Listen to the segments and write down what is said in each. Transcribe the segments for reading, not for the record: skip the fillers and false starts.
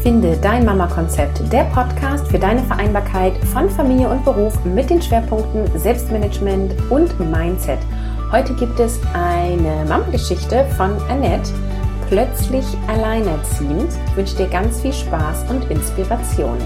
Finde dein Mama-Konzept, der Podcast für deine Vereinbarkeit von Familie und Beruf mit den Schwerpunkten Selbstmanagement und Mindset. Heute gibt es eine Mama-Geschichte von Annette, plötzlich alleinerziehend. Ich wünsche dir ganz viel Spaß und Inspiration.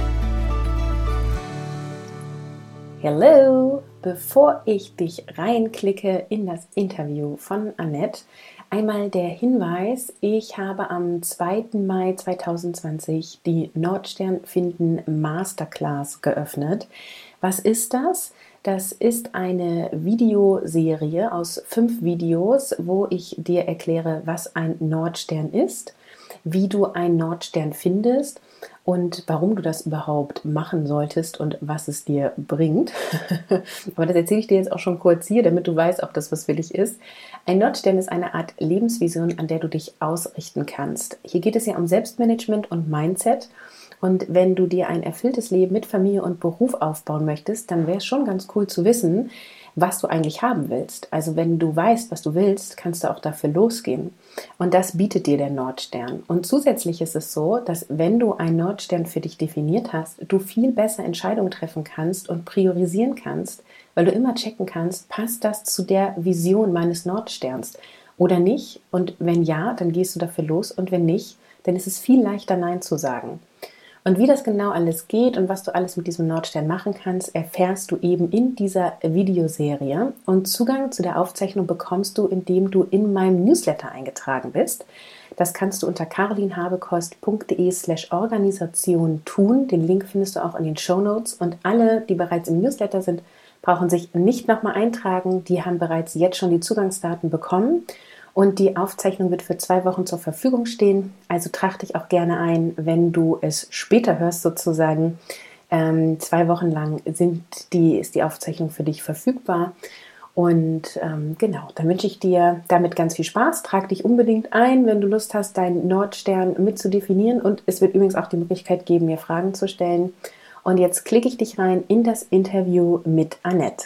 Hello! Bevor ich dich reinklicke in das Interview von Annette, einmal der Hinweis, ich habe am 2. Mai 2020 die Nordstern finden Masterclass geöffnet. Was ist das? Das ist eine Videoserie aus 5 Videos, wo ich dir erkläre, was ein Nordstern ist, wie du einen Nordstern findest und warum du das überhaupt machen solltest und was es dir bringt. Aber das erzähle ich dir jetzt auch schon kurz hier, damit du weißt, ob das was für dich ist. Ein Nordstern ist eine Art Lebensvision, an der du dich ausrichten kannst. Hier geht es ja um Selbstmanagement und Mindset. Und wenn du dir ein erfülltes Leben mit Familie und Beruf aufbauen möchtest, dann wäre es schon ganz cool zu wissen, was du eigentlich haben willst. Also wenn du weißt, was du willst, kannst du auch dafür losgehen. Und das bietet dir der Nordstern. Und zusätzlich ist es so, dass wenn du einen Nordstern für dich definiert hast, du viel besser Entscheidungen treffen kannst und priorisieren kannst, weil du immer checken kannst, passt das zu der Vision meines Nordsterns oder nicht? Und wenn ja, dann gehst du dafür los und wenn nicht, dann ist es viel leichter, Nein zu sagen. Und wie das genau alles geht und was du alles mit diesem Nordstern machen kannst, erfährst du eben in dieser Videoserie. Und Zugang zu der Aufzeichnung bekommst du, indem du in meinem Newsletter eingetragen bist. Das kannst du unter carolinhabekost.de/Organisation tun. Den Link findest du auch in den Shownotes. Und alle, die bereits im Newsletter sind, brauchen sich nicht nochmal eintragen. Die haben bereits jetzt schon die Zugangsdaten bekommen. Und die Aufzeichnung wird für 2 Wochen zur Verfügung stehen. Also trag dich auch gerne ein, wenn du es später hörst sozusagen. 2 Wochen lang ist die Aufzeichnung für dich verfügbar. Und genau, dann wünsche ich dir damit ganz viel Spaß. Trag dich unbedingt ein, wenn du Lust hast, deinen Nordstern mit zu definieren. Und es wird übrigens auch die Möglichkeit geben, mir Fragen zu stellen. Und jetzt klicke ich dich rein in das Interview mit Annette.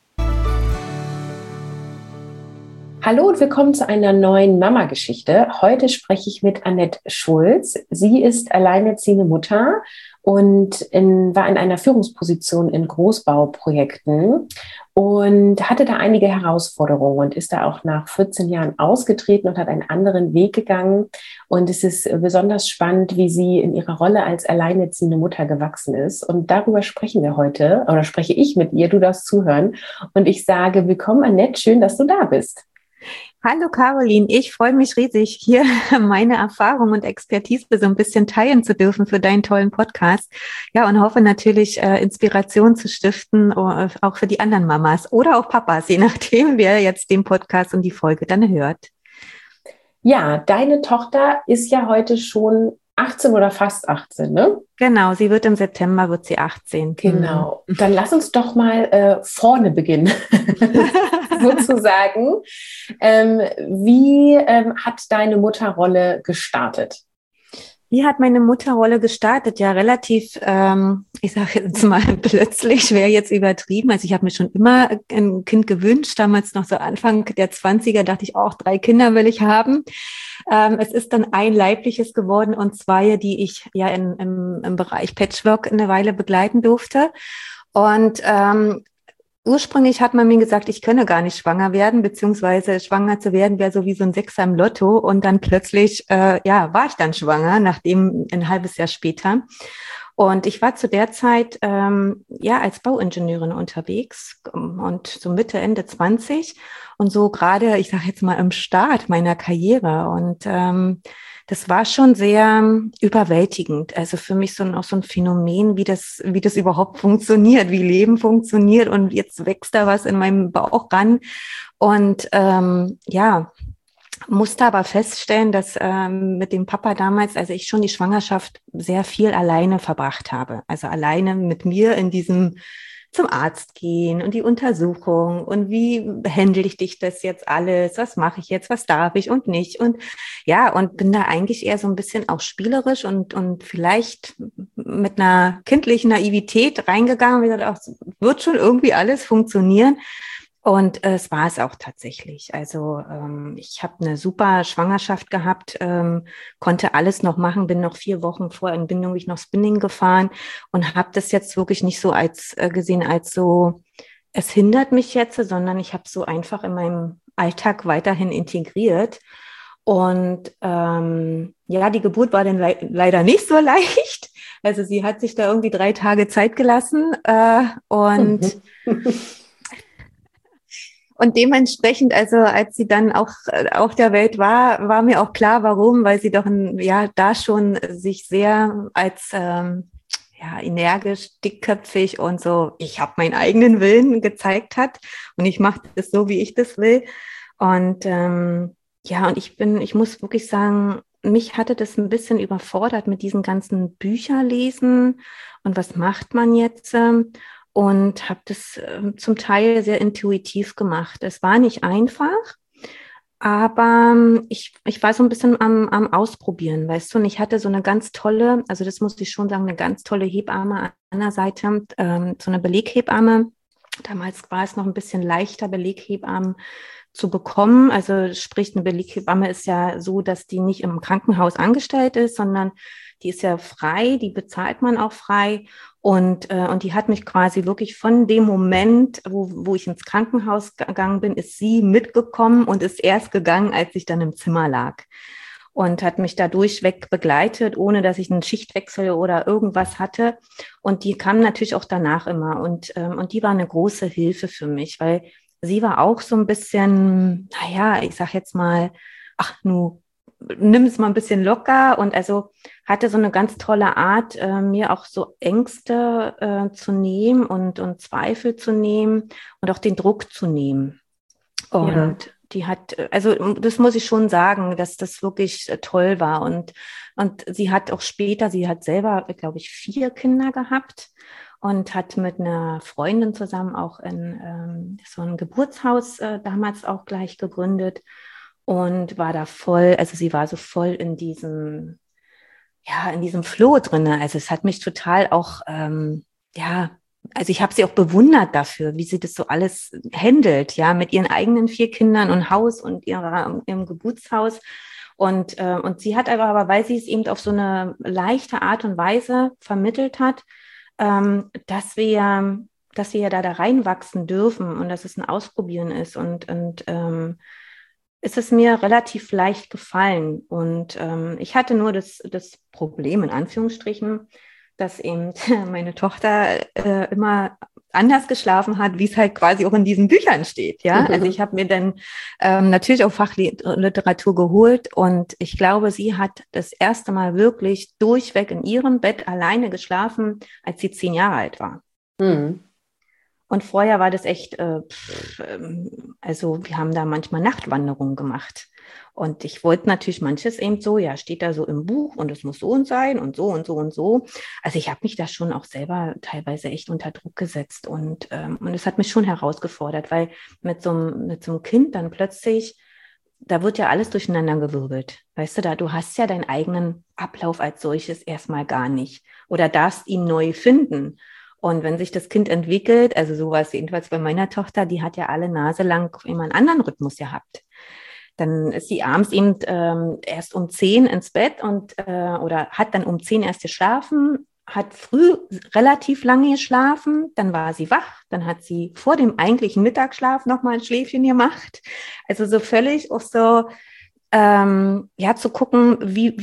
Hallo und willkommen zu einer neuen Mama-Geschichte. Heute spreche ich mit Annette Schulz. Sie ist alleinerziehende Mutter und war in einer Führungsposition in Großbauprojekten und hatte da einige Herausforderungen und ist da auch nach 14 Jahren ausgetreten und hat einen anderen Weg gegangen. Und es ist besonders spannend, wie sie in ihrer Rolle als alleinerziehende Mutter gewachsen ist. Und darüber sprechen wir heute, oder spreche ich mit ihr, du darfst zuhören. Und ich sage, willkommen Annette, schön, dass du da bist. Hallo Caroline, ich freue mich riesig, hier meine Erfahrung und Expertise so ein bisschen teilen zu dürfen für deinen tollen Podcast. Ja, und hoffe natürlich, Inspiration zu stiften, auch für die anderen Mamas oder auch Papas, je nachdem, wer jetzt den Podcast und die Folge dann hört. Ja, deine Tochter ist ja heute schon 18 oder fast 18, ne? Genau, sie wird im September, wird sie 18. Genau, dann lass uns doch mal vorne beginnen, sozusagen. Wie hat deine Mutterrolle gestartet? Wie hat meine Mutterrolle gestartet? Ja, relativ, ich sage jetzt mal plötzlich, wäre jetzt übertrieben. Also ich habe mir schon immer ein Kind gewünscht. Damals noch so Anfang der 20er dachte ich auch, 3 Kinder will ich haben. Es ist dann ein leibliches geworden und 2, die ich ja im Bereich Patchwork eine Weile begleiten durfte. Und ursprünglich hat man mir gesagt, ich könne gar nicht schwanger werden, beziehungsweise schwanger zu werden wäre so wie so ein Sechser im Lotto. Und dann plötzlich, war ich dann schwanger, nachdem ein halbes Jahr später. Und ich war zu der Zeit als Bauingenieurin unterwegs und so Mitte, Ende 20 und so gerade, ich sage jetzt mal, im Start meiner Karriere. Und das war schon sehr überwältigend. Also für mich auch so ein Phänomen, wie das überhaupt funktioniert, wie Leben funktioniert. Und jetzt wächst da was in meinem Bauch ran. Und musste aber feststellen, dass mit dem Papa damals, also ich schon die Schwangerschaft sehr viel alleine verbracht habe. Also alleine mit mir in diesem zum Arzt gehen und die Untersuchung und wie handle ich dich das jetzt alles, was mache ich jetzt, was darf ich und nicht und ja, und bin da eigentlich eher so ein bisschen auch spielerisch und vielleicht mit einer kindlichen Naivität reingegangen und gesagt, ach, wird schon irgendwie alles funktionieren. Und es war es auch tatsächlich. Also ich habe eine super Schwangerschaft gehabt, konnte alles noch machen, bin noch 4 Wochen vor Entbindung bin ich noch Spinning gefahren und habe das jetzt wirklich nicht so als gesehen als so, es hindert mich jetzt, sondern ich habe so einfach in meinem Alltag weiterhin integriert. Und ja, die Geburt war dann leider nicht so leicht. Also sie hat sich da irgendwie 3 Tage Zeit gelassen und und dementsprechend, also als sie dann auch auf der Welt war, war mir auch klar, warum, weil sie doch ja da schon sich sehr als ja, energisch, dickköpfig und so, ich habe meinen eigenen Willen gezeigt hat und ich mache das so, wie ich das will. Und ja, und ich muss wirklich sagen, mich hatte das ein bisschen überfordert mit diesen ganzen Bücherlesen und was macht man jetzt? Und habe das zum Teil sehr intuitiv gemacht. Es war nicht einfach, aber ich war so ein bisschen am Ausprobieren, weißt du, und ich hatte so eine ganz tolle, also das muss ich schon sagen, eine ganz tolle Hebamme an der Seite, so eine Beleghebamme. Damals war es noch ein bisschen leichter, Beleghebammen zu bekommen. Also sprich, eine Beleghebamme ist ja so, dass die nicht im Krankenhaus angestellt ist, sondern die ist ja frei, die bezahlt man auch frei. Und die hat mich quasi wirklich von dem Moment, wo ich ins Krankenhaus gegangen bin, ist sie mitgekommen und ist erst gegangen, als ich dann im Zimmer lag. Und hat mich da durchweg begleitet, ohne dass ich einen Schichtwechsel oder irgendwas hatte. Und die kam natürlich auch danach immer. Und die war eine große Hilfe für mich, weil sie war auch so ein bisschen, naja, ich sag jetzt mal, ach, nu, nimm es mal ein bisschen locker und also hatte so eine ganz tolle Art, mir auch so Ängste zu nehmen und Zweifel zu nehmen und auch den Druck zu nehmen. Ja. Und die hat, also das muss ich schon sagen, dass das wirklich toll war. Und sie hat auch später, sie hat selber, glaube ich, 4 Kinder gehabt und hat mit einer Freundin zusammen auch so ein Geburtshaus damals auch gleich gegründet und war da voll, also sie war so voll in diesem, ja, in diesem Flow drinne. Also es hat mich total auch, ja, also ich habe sie auch bewundert dafür, wie sie das so alles handelt, ja, mit ihren eigenen 4 Kindern und Haus und ihrem Geburtshaus. Und sie hat aber, weil sie es eben auf so eine leichte Art und Weise vermittelt hat, dass wir ja da reinwachsen dürfen und dass es ein Ausprobieren ist. Und ist es mir relativ leicht gefallen. Und ich hatte nur das Problem, in Anführungsstrichen, dass eben meine Tochter immer anders geschlafen hat, wie es halt quasi auch in diesen Büchern steht. Ja, also ich habe mir dann natürlich auch Fachliteratur geholt und ich glaube, sie hat das erste Mal wirklich durchweg in ihrem Bett alleine geschlafen, als sie 10 Jahre alt war. Mhm. Und vorher war das echt, also wir haben da manchmal Nachtwanderungen gemacht. Und ich wollte natürlich manches eben so, ja, steht da so im Buch und es muss so und sein und so und so und so. Also ich habe mich da schon auch selber teilweise echt unter Druck gesetzt und es hat mich schon herausgefordert, weil mit so einem Kind dann plötzlich, da wird ja alles durcheinandergewirbelt. Weißt du, du hast ja deinen eigenen Ablauf als solches erstmal gar nicht oder darfst ihn neu finden. Und wenn sich das Kind entwickelt, also so war es jedenfalls bei meiner Tochter, die hat ja alle Nase lang immer einen anderen Rhythmus gehabt. Dann ist sie abends eben erst um 10 ins Bett oder hat dann um 10 erst geschlafen, hat früh relativ lange geschlafen, dann war sie wach, dann hat sie vor dem eigentlichen Mittagsschlaf nochmal ein Schläfchen gemacht. Also so völlig auch so, ja, zu gucken,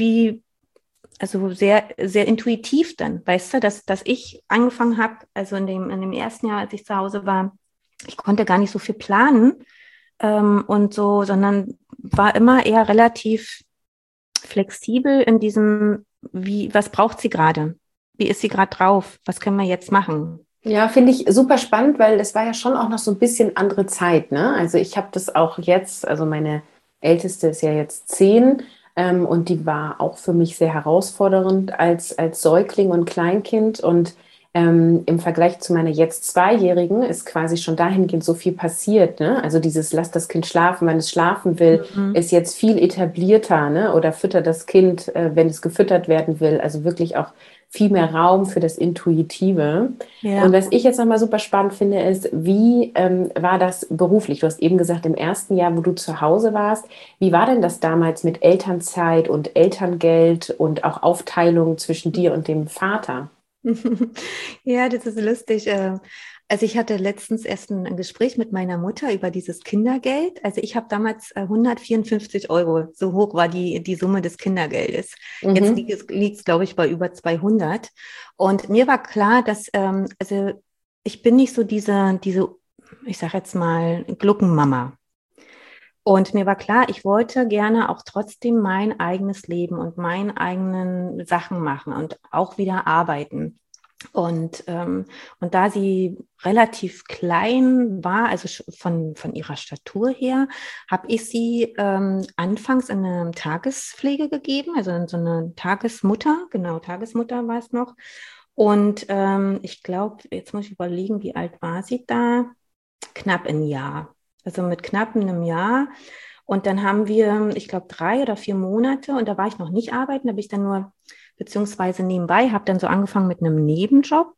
also sehr, sehr intuitiv dann, weißt du, dass ich angefangen habe, also in dem ersten Jahr, als ich zu Hause war, ich konnte gar nicht so viel planen und so, sondern war immer eher relativ flexibel in diesem, was braucht sie gerade? Wie ist sie gerade drauf? Was können wir jetzt machen? Ja, finde ich super spannend, weil es war ja schon auch noch so ein bisschen andere Zeit, ne? Also ich habe das auch jetzt, also meine Älteste ist ja jetzt 10, und die war auch für mich sehr herausfordernd als Säugling und Kleinkind. Und Im Vergleich zu meiner jetzt Zweijährigen ist quasi schon dahingehend so viel passiert, ne? Also dieses lass das Kind schlafen, wenn es schlafen will, Mhm. ist jetzt viel etablierter, ne? Oder fütter das Kind, wenn es gefüttert werden will. Also wirklich auch viel mehr Raum für das Intuitive. Und Ja. was ich jetzt nochmal super spannend finde, ist, wie war das beruflich? Du hast eben gesagt, im ersten Jahr, wo du zu Hause warst, wie war denn das damals mit Elternzeit und Elterngeld und auch Aufteilung zwischen dir und dem Vater? Ja, das ist lustig. Also ich hatte letztens erst ein Gespräch mit meiner Mutter über dieses Kindergeld. Also ich habe damals 154 Euro, so hoch war die Summe des Kindergeldes. Jetzt Mhm. liegt es, glaube ich, bei über 200. Und mir war klar, dass, also ich bin nicht so diese, ich sage jetzt mal, Gluckenmama. Und mir war klar, ich wollte gerne auch trotzdem mein eigenes Leben und meine eigenen Sachen machen und auch wieder arbeiten. Und da sie relativ klein war, also von ihrer Statur her, habe ich sie anfangs in eine Tagespflege gegeben, also in so eine Tagesmutter, genau, Tagesmutter war es noch. Und ich glaube, jetzt muss ich überlegen, wie alt war sie da? Knapp ein Jahr. Also mit knapp einem Jahr. Und dann haben wir, ich glaube, 3 oder 4 Monate, und da war ich noch nicht arbeiten, da bin ich dann nur, beziehungsweise nebenbei, habe dann so angefangen mit einem Nebenjob,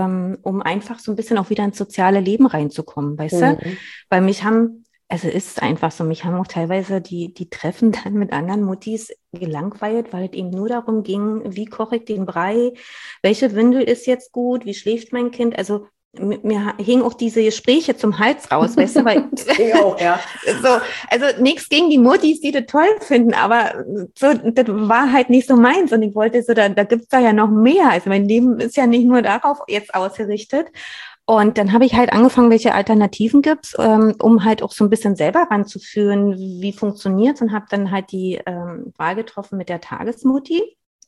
um einfach so ein bisschen auch wieder ins soziale Leben reinzukommen, weißt du? Mhm. Weil mich haben, also ist es einfach so, mich haben auch teilweise die Treffen dann mit anderen Muttis gelangweilt, weil es eben nur darum ging, wie koche ich den Brei, welche Windel ist jetzt gut, wie schläft mein Kind, also mir hingen auch diese Gespräche zum Hals raus, weißt du, weil Das ging auch, ja. so, also nichts gegen die Muttis, die das toll finden, aber so, das war halt nicht so meins und ich wollte so, da gibt es da ja noch mehr. Also mein Leben ist ja nicht nur darauf jetzt ausgerichtet. Und dann habe ich halt angefangen, welche Alternativen gibt es, um halt auch so ein bisschen selber ranzuführen, wie funktioniert, und habe dann halt die Wahl getroffen mit der Tagesmutti.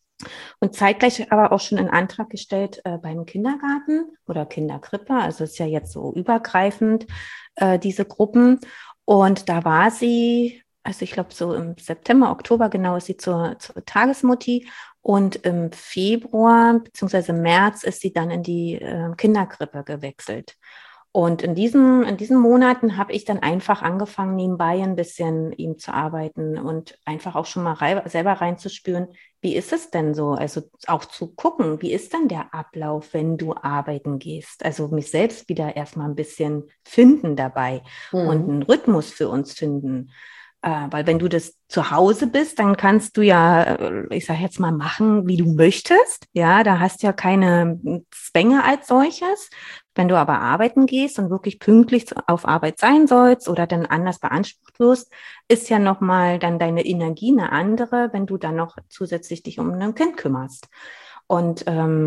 Und zeitgleich aber auch schon einen Antrag gestellt beim Kindergarten oder Kinderkrippe. Also ist ja jetzt so übergreifend, diese Gruppen. Und da war sie, also ich glaube so im September, Oktober genau, ist sie zur Tagesmutti. Und im Februar bzw. März ist sie dann in die Kinderkrippe gewechselt. Und in diesen Monaten habe ich dann einfach angefangen, nebenbei ein bisschen ihm zu arbeiten und einfach auch schon mal selber reinzuspüren, wie ist es denn so? Also auch zu gucken, wie ist denn der Ablauf, wenn du arbeiten gehst? Also mich selbst wieder erstmal ein bisschen finden dabei und Mhm. einen Rhythmus für uns finden. Weil wenn du das zu Hause bist, dann kannst du ja, ich sage jetzt mal, machen, wie du möchtest. Ja, da hast du ja keine Zwänge als solches. Wenn du aber arbeiten gehst und wirklich pünktlich auf Arbeit sein sollst oder dann anders beansprucht wirst, ist ja nochmal dann deine Energie eine andere, wenn du dann noch zusätzlich dich um ein Kind kümmerst. Und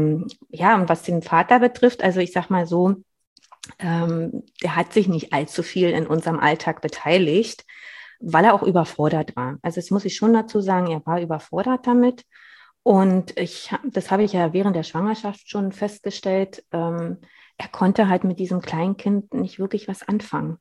ja, und was den Vater betrifft, also ich sag mal so, der hat sich nicht allzu viel in unserem Alltag beteiligt, weil er auch überfordert war. Also das muss ich schon dazu sagen, er war überfordert damit. Und das habe ich ja während der Schwangerschaft schon festgestellt, er konnte halt mit diesem Kleinkind nicht wirklich was anfangen.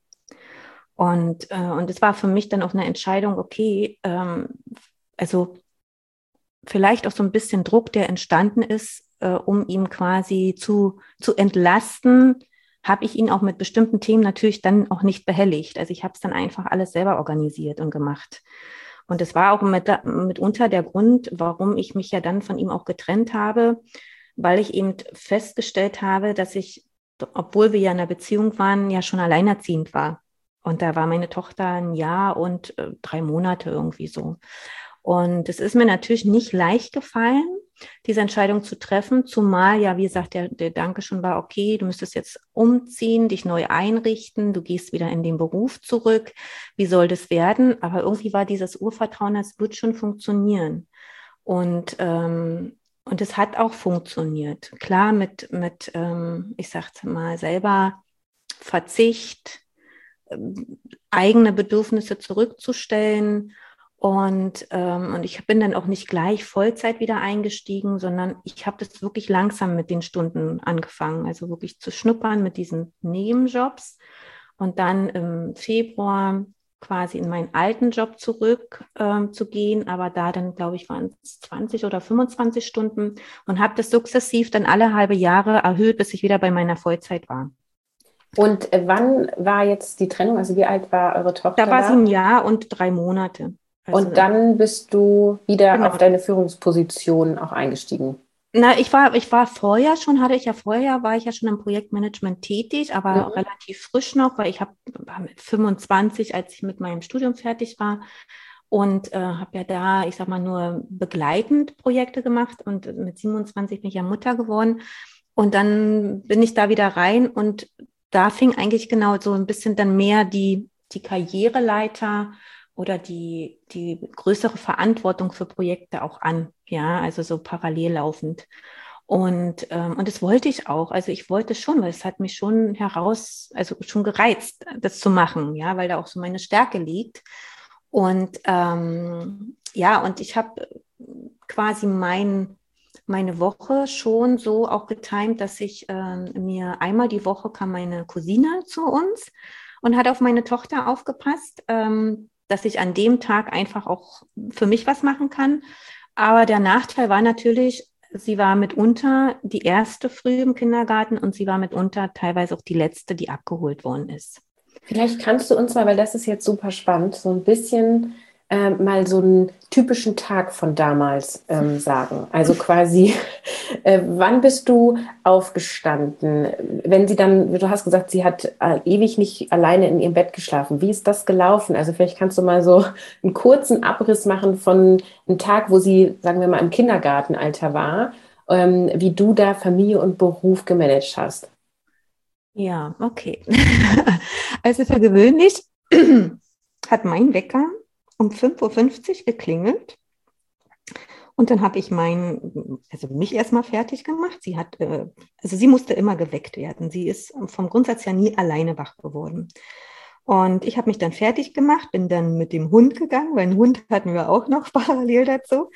Und es war für mich dann auch eine Entscheidung, okay, also vielleicht auch so ein bisschen Druck, der entstanden ist, um ihn quasi zu entlasten, habe ich ihn auch mit bestimmten Themen natürlich dann auch nicht behelligt. Also ich habe es dann einfach alles selber organisiert und gemacht. Und das war auch mitunter der Grund, warum ich mich ja dann von ihm auch getrennt habe, weil ich eben festgestellt habe, dass ich, obwohl wir ja in einer Beziehung waren, ja schon alleinerziehend war. Und da war meine Tochter ein Jahr und 3 Monate irgendwie so. Und es ist mir natürlich nicht leicht gefallen, diese Entscheidung zu treffen, zumal ja, wie gesagt, der Gedanke schon war, okay, du müsstest jetzt umziehen, dich neu einrichten, du gehst wieder in den Beruf zurück, wie soll das werden? Aber irgendwie war dieses Urvertrauen, das wird schon funktionieren. Und es hat auch funktioniert. Klar, ich sag's mal, selber Verzicht, eigene Bedürfnisse zurückzustellen. Und ich bin dann auch nicht gleich Vollzeit wieder eingestiegen, sondern ich habe das wirklich langsam mit den Stunden angefangen, also wirklich zu schnuppern mit diesen Nebenjobs. Und dann im Februar quasi in meinen alten Job zurück zu gehen, aber da dann, glaube ich, waren es 20 oder 25 Stunden und habe das sukzessiv dann alle halbe Jahre erhöht, bis ich wieder bei meiner Vollzeit war. Und wann war jetzt die Trennung? Also wie alt war eure Da Tochter war sie da? 1 Jahr und 3 Monate. Also Und dann bist du wieder auf genau. deine Führungsposition auch eingestiegen. Na, ich war vorher schon, war ich ja schon im Projektmanagement tätig, aber Mhm. relativ frisch noch, weil war mit 25, als ich mit meinem Studium fertig war und habe ja da, ich sag mal, nur begleitend Projekte gemacht und mit 27 bin ich ja Mutter geworden und dann bin ich da wieder rein und da fing eigentlich genau so ein bisschen dann mehr die Karriereleiter oder die größere Verantwortung für Projekte auch an, ja, also so parallel laufend. Und das wollte ich auch. Also ich wollte schon, weil es hat mich schon also schon gereizt, das zu machen, ja, weil da auch so meine Stärke liegt. Und ja, und ich habe quasi meine Woche schon so auch getimt, dass ich mir einmal die Woche kam meine Cousine zu uns und hat auf meine Tochter aufgepasst, dass ich an dem Tag einfach auch für mich was machen kann. Aber der Nachteil war natürlich, sie war mitunter die erste früh im Kindergarten und sie war mitunter teilweise auch die letzte, die abgeholt worden ist. Vielleicht kannst du uns mal, weil das ist jetzt super spannend, so ein bisschen mal so einen typischen Tag von damals sagen. Also quasi, wann bist du aufgestanden? Wenn sie dann, du hast gesagt, sie hat ewig nicht alleine in ihrem Bett geschlafen. Wie ist das gelaufen? Also vielleicht kannst du mal so einen kurzen Abriss machen von einem Tag, wo sie, sagen wir mal, im Kindergartenalter war, wie du da Familie und Beruf gemanagt hast. Ja, okay. Also für gewöhnlich hat mein Wecker um 5:50 Uhr geklingelt. Und dann habe ich also mich erstmal fertig gemacht. Also sie musste immer geweckt werden. Sie ist vom Grundsatz her nie alleine wach geworden. Und ich habe mich dann fertig gemacht, bin dann mit dem Hund gegangen, weil einen Hund hatten wir auch noch parallel dazu.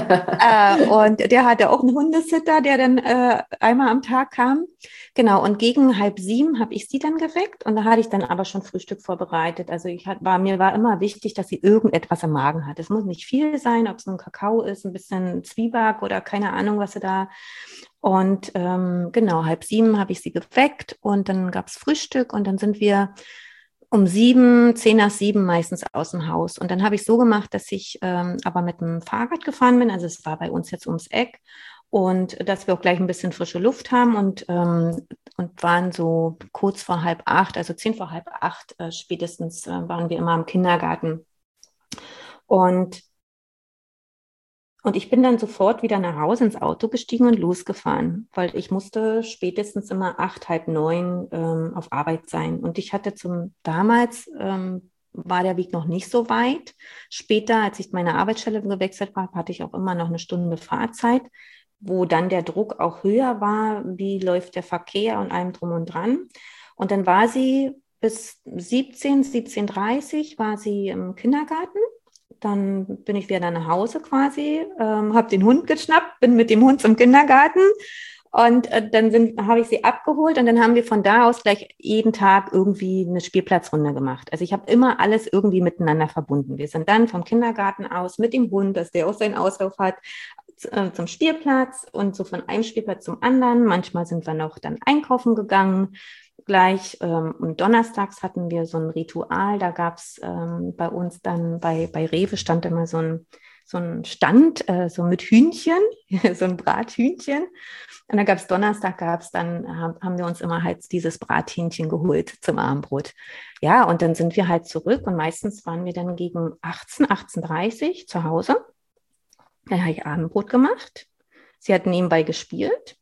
Und der hatte auch einen Hundesitter, der dann einmal am Tag kam. Genau, und gegen 6:30 habe ich sie dann geweckt und da hatte ich dann aber schon Frühstück vorbereitet. Also mir war immer wichtig, dass sie irgendetwas im Magen hat. Es muss nicht viel sein, ob es ein Kakao ist, ein bisschen Zwieback oder keine Ahnung, was sie da. Und genau, 6:30 habe ich sie geweckt und dann gab es Frühstück und dann sind wir um 7, 6:10 meistens aus dem Haus. Und dann habe ich so gemacht, dass ich aber mit dem Fahrrad gefahren bin. Also es war bei uns jetzt ums Eck. Und dass wir auch gleich ein bisschen frische Luft haben und waren so kurz vor 7:30, also 7:10 spätestens waren wir immer im Kindergarten. Und und ich bin dann sofort wieder nach Hause ins Auto gestiegen und losgefahren, weil ich musste spätestens immer 8, halb 9 auf Arbeit sein. Und ich hatte damals war der Weg noch nicht so weit. Später, als ich meine Arbeitsstelle gewechselt habe, hatte ich auch immer noch eine Stunde Fahrzeit, wo dann der Druck auch höher war. Wie läuft der Verkehr und allem drum und dran? Und dann war sie bis 17:30 war sie im Kindergarten. Dann bin ich wieder nach Hause quasi, habe den Hund geschnappt, bin mit dem Hund zum Kindergarten und dann habe ich sie abgeholt und dann haben wir von da aus gleich jeden Tag irgendwie eine Spielplatzrunde gemacht. Also ich habe immer alles irgendwie miteinander verbunden. Wir sind dann vom Kindergarten aus mit dem Hund, dass der auch seinen Auslauf hat, zum Spielplatz und so von einem Spielplatz zum anderen. Manchmal sind wir noch dann einkaufen gegangen. Gleich und donnerstags hatten wir so ein Ritual, da gab es bei uns dann bei Rewe stand immer so ein Stand, so mit Hühnchen, so ein Brathühnchen. Und da haben wir uns immer halt dieses Brathähnchen geholt zum Abendbrot. Ja, und dann sind wir halt zurück und meistens waren wir dann gegen 18:30 zu Hause. Dann habe ich Abendbrot gemacht. Sie hat nebenbei gespielt.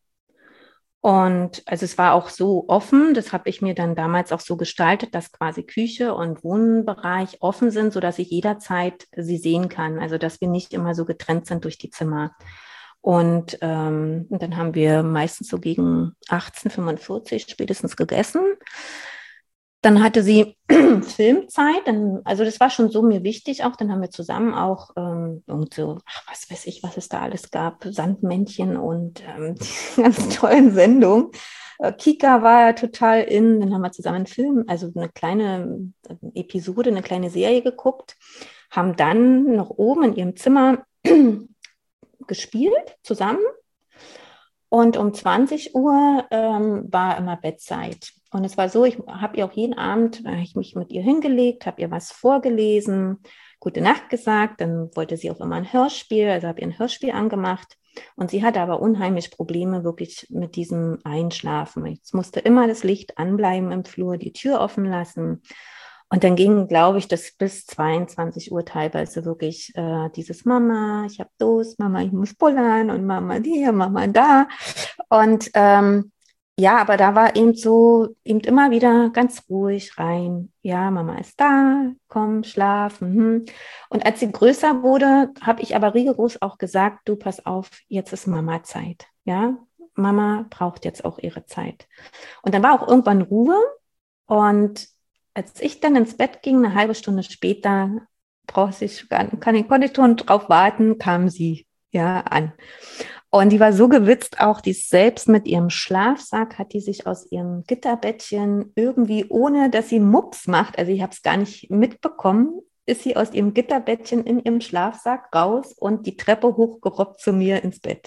Und also es war auch so offen, das habe ich mir dann damals auch so gestaltet, dass quasi Küche und Wohnbereich offen sind, sodass ich jederzeit sie sehen kann. Also dass wir nicht immer so getrennt sind durch die Zimmer. Und dann haben wir meistens so gegen 18:45 spätestens gegessen. Dann hatte sie Filmzeit, also das war schon so mir wichtig auch, dann haben wir zusammen auch irgend so, was weiß ich, was es da alles gab, Sandmännchen und die ganz tollen Sendungen. Kika war ja total in, dann haben wir zusammen einen Film, also eine kleine Episode, eine kleine Serie geguckt, haben dann noch oben in ihrem Zimmer gespielt zusammen. Und um 20 Uhr war immer Bettzeit. Und es war so, ich habe ihr auch jeden Abend, ich mich mit ihr hingelegt, habe ihr was vorgelesen, gute Nacht gesagt, dann wollte sie auch immer ein Hörspiel, also habe ihr ein Hörspiel angemacht. Und sie hatte aber unheimlich Probleme wirklich mit diesem Einschlafen. Es musste immer das Licht anbleiben im Flur, die Tür offen lassen. Und dann ging, glaube ich, das bis 22 Uhr teilweise wirklich dieses Mama, ich habe Durst, Mama, ich muss pullern und Mama hier, Mama da. Und ja, aber da war eben so, eben immer wieder ganz ruhig rein. Ja, Mama ist da, komm, schlafen. Und als sie größer wurde, habe ich aber rigoros auch gesagt, du, pass auf, jetzt ist Mama-Zeit. Ja, Mama braucht jetzt auch ihre Zeit. Und dann war auch irgendwann Ruhe. Und als ich dann ins Bett ging, eine halbe Stunde später, konnte ich schon drauf warten, kam sie ja an. Und die war so gewitzt auch, die selbst mit ihrem Schlafsack hat die sich aus ihrem Gitterbettchen irgendwie, ohne dass sie Mups macht, also ich habe es gar nicht mitbekommen, ist sie aus ihrem Gitterbettchen in ihrem Schlafsack raus und die Treppe hochgerobbt zu mir ins Bett.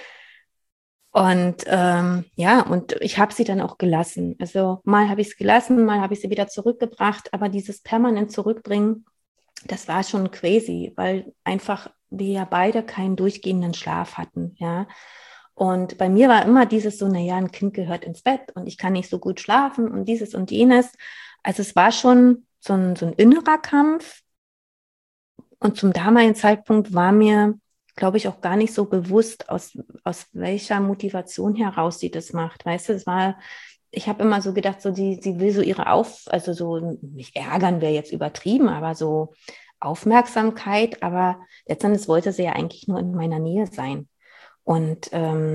Und ja, und ich habe sie dann auch gelassen. Also mal habe ich es gelassen, mal habe ich sie wieder zurückgebracht, aber dieses permanent Zurückbringen, das war schon crazy, weil einfach wir ja beide keinen durchgehenden Schlaf hatten, ja. Und bei mir war immer dieses so, naja, ein Kind gehört ins Bett und ich kann nicht so gut schlafen und dieses und jenes. Also es war schon so ein innerer Kampf. Und zum damaligen Zeitpunkt war mir, glaube ich, auch gar nicht so bewusst, aus welcher Motivation heraus sie das macht. Weißt du, ich habe immer so gedacht, so sie will so also so, nicht ärgern wäre jetzt übertrieben, aber so Aufmerksamkeit, aber letztendlich wollte sie ja eigentlich nur in meiner Nähe sein. Und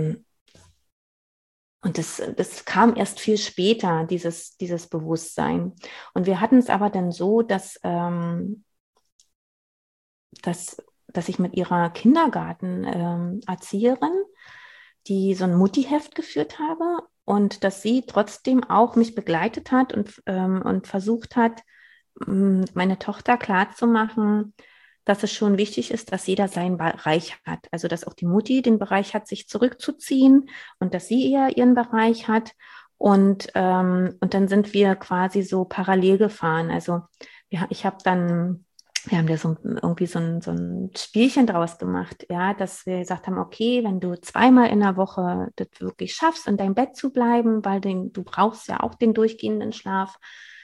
das kam erst viel später, dieses Bewusstsein. Und wir hatten es aber dann so, dass ich mit ihrer Kindergartenerzieherin, die so ein Muttiheft geführt habe und dass sie trotzdem auch mich begleitet hat und versucht hat, meine Tochter klarzumachen, dass es schon wichtig ist, dass jeder seinen Bereich hat. Also dass auch die Mutti den Bereich hat, sich zurückzuziehen und dass sie eher ihren Bereich hat. Und dann sind wir quasi so parallel gefahren. Also wir haben da irgendwie so ein Spielchen draus gemacht, ja, dass wir gesagt haben, okay, wenn du 2-mal in der Woche das wirklich schaffst, in deinem Bett zu bleiben, weil du brauchst ja auch den durchgehenden Schlaf,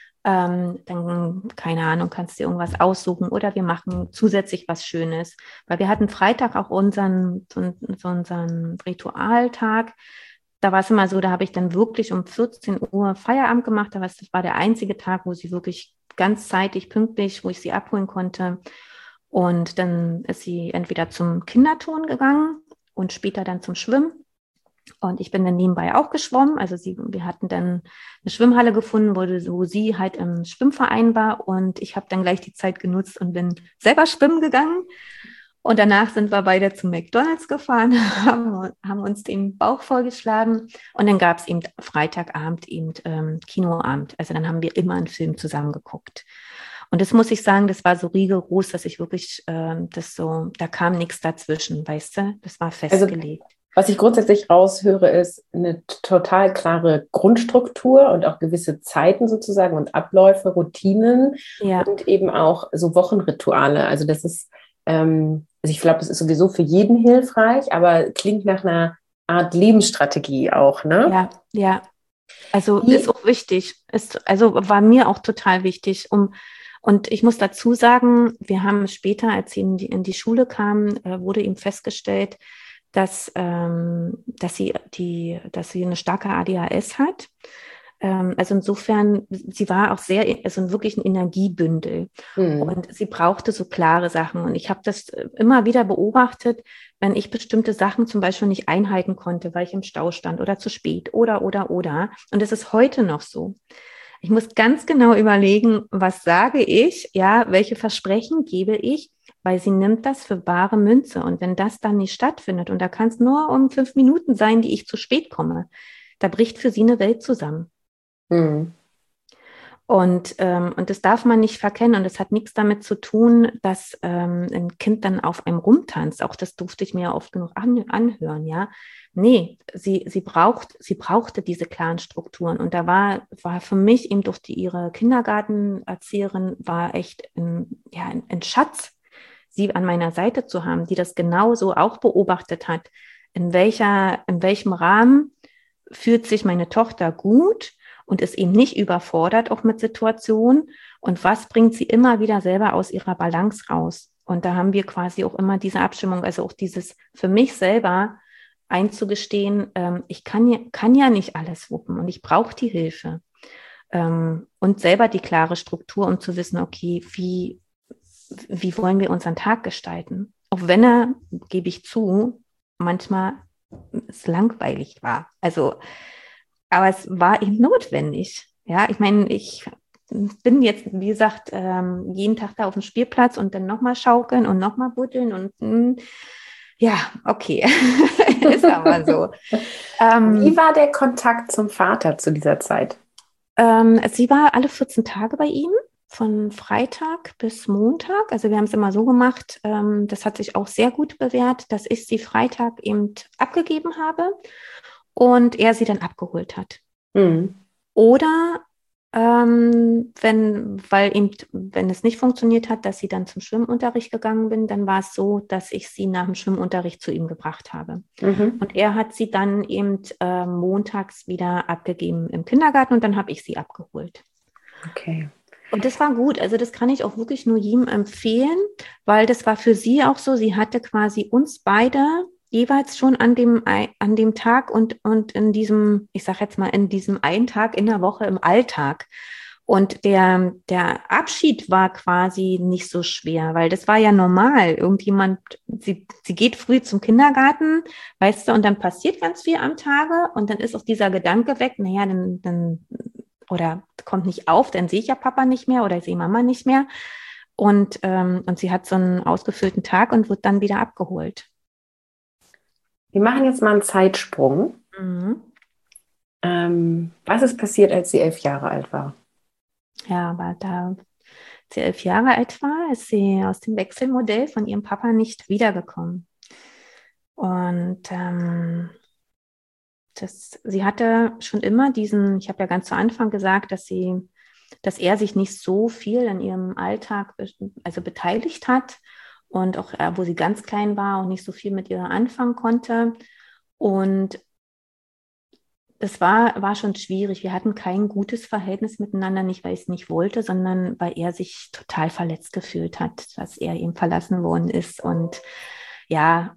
dann, keine Ahnung, kannst du dir irgendwas aussuchen oder wir machen zusätzlich was Schönes. Weil wir hatten Freitag auch unseren Ritualtag. Da war es immer so, da habe ich dann wirklich um 14 Uhr Feierabend gemacht. Das war der einzige Tag, wo sie wirklich ganz zeitig, pünktlich, wo ich sie abholen konnte. Und dann ist sie entweder zum Kinderturnen gegangen und später dann zum Schwimmen. Und ich bin dann nebenbei auch geschwommen. Also wir hatten dann eine Schwimmhalle gefunden, wo sie halt im Schwimmverein war. Und ich habe dann gleich die Zeit genutzt und bin selber schwimmen gegangen. Und danach sind wir beide zu McDonald's gefahren, haben uns den Bauch vollgeschlagen. Und dann gab es eben Freitagabend eben Kinoabend. Also dann haben wir immer einen Film zusammen geguckt. Und das muss ich sagen, das war so rigoros, dass ich wirklich da kam nichts dazwischen, weißt du? Das war festgelegt. Also, was ich grundsätzlich raushöre, ist eine total klare Grundstruktur und auch gewisse Zeiten sozusagen und Abläufe, Routinen und eben auch so Wochenrituale. Also das ist, also ich glaube, das ist sowieso für jeden hilfreich, aber klingt nach einer Art Lebensstrategie auch, ne? Ja, ja. Also ist auch wichtig. Also war mir auch total wichtig. Und ich muss dazu sagen, wir haben später, als sie in die Schule kam, wurde ihm festgestellt, dass sie eine starke ADHS hat. Also insofern, sie war auch also wirklich ein Energiebündel. Und sie brauchte so klare Sachen. Und ich habe das immer wieder beobachtet, wenn ich bestimmte Sachen zum Beispiel nicht einhalten konnte, weil ich im Stau stand oder zu spät oder. Und das ist heute noch so. Ich muss ganz genau überlegen, was sage ich, ja, welche Versprechen gebe ich, weil sie nimmt das für bare Münze. Und wenn das dann nicht stattfindet, und da kann es nur um 5 Minuten sein, die ich zu spät komme, da bricht für sie eine Welt zusammen. Mhm. Und das darf man nicht verkennen. Und es hat nichts damit zu tun, dass ein Kind dann auf einem rumtanzt. Auch das durfte ich mir oft genug anhören, ja. Nee, sie brauchte diese klaren Strukturen. Und da war für mich eben durch ihre Kindergartenerzieherin war echt ein Schatz, sie an meiner Seite zu haben, die das genauso auch beobachtet hat. In welchem Rahmen fühlt sich meine Tochter gut und ist eben nicht überfordert, auch mit Situationen. Und was bringt sie immer wieder selber aus ihrer Balance raus? Und da haben wir quasi auch immer diese Abstimmung, also auch dieses für mich selber einzugestehen, ich kann ja nicht alles wuppen und ich brauche die Hilfe. Und selber die klare Struktur, um zu wissen, okay, wie wollen wir unseren Tag gestalten? Auch wenn er, gebe ich zu, manchmal es langweilig war. Also, aber es war eben notwendig. Ja, ich meine, ich bin jetzt, wie gesagt, jeden Tag da auf dem Spielplatz und dann nochmal schaukeln und nochmal buddeln und ja, okay, ist aber so. Wie war der Kontakt zum Vater zu dieser Zeit? Sie war alle 14 Tage bei ihm, von Freitag bis Montag. Also wir haben es immer so gemacht, das hat sich auch sehr gut bewährt, dass ich sie Freitag eben abgegeben habe und er sie dann abgeholt hat. Mhm. Oder wenn es nicht funktioniert hat, dass sie dann zum Schwimmunterricht gegangen bin, dann war es so, dass ich sie nach dem Schwimmunterricht zu ihm gebracht habe. Mhm. Und er hat sie dann eben montags wieder abgegeben im Kindergarten und dann habe ich sie abgeholt. Okay. Und das war gut. Also das kann ich auch wirklich nur jedem empfehlen, weil das war für sie auch so. Sie hatte quasi uns beide jeweils schon an dem Tag und in diesem, ich sage jetzt mal, in diesem einen Tag in der Woche im Alltag. Und der Abschied war quasi nicht so schwer, weil das war ja normal. Sie geht früh zum Kindergarten, weißt du, und dann passiert ganz viel am Tage und dann ist auch dieser Gedanke weg, naja, dann oder kommt nicht auf, dann sehe ich ja Papa nicht mehr oder ich sehe Mama nicht mehr. Und sie hat so einen ausgefüllten Tag und wird dann wieder abgeholt. Wir machen jetzt mal einen Zeitsprung. Mhm. Was ist passiert, als sie 11 Jahre alt war? Ja, aber da sie 11 Jahre alt war, ist sie aus dem Wechselmodell von ihrem Papa nicht wiedergekommen. Und sie hatte schon immer ich habe ja ganz zu Anfang gesagt, dass er sich nicht so viel in ihrem Alltag also beteiligt hat und auch, wo sie ganz klein war und nicht so viel mit ihr anfangen konnte. Und das war schon schwierig. Wir hatten kein gutes Verhältnis miteinander, nicht weil ich es nicht wollte, sondern weil er sich total verletzt gefühlt hat, dass er ihm verlassen worden ist. Und ja,